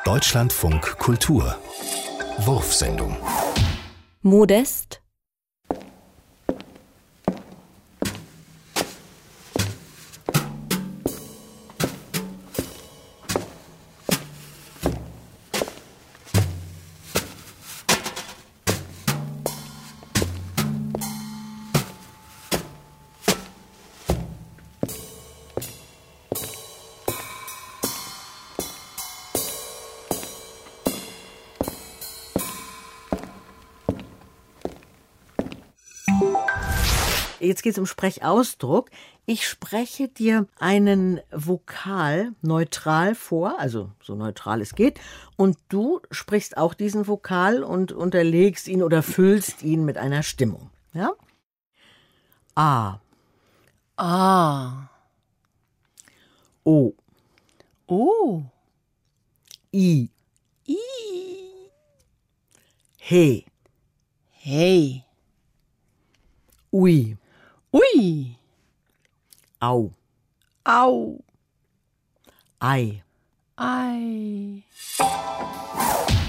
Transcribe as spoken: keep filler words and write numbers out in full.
Deutschlandfunk Kultur Wurfsendung. Modest. Jetzt geht es um Sprechausdruck. Ich spreche dir einen Vokal neutral vor, also so neutral es geht, und du sprichst auch diesen Vokal und unterlegst ihn oder füllst ihn mit einer Stimmung. Ja? A. A. O. O. I. I. He. Hey. Ui. Ui. Au. Au. Ei. Ei.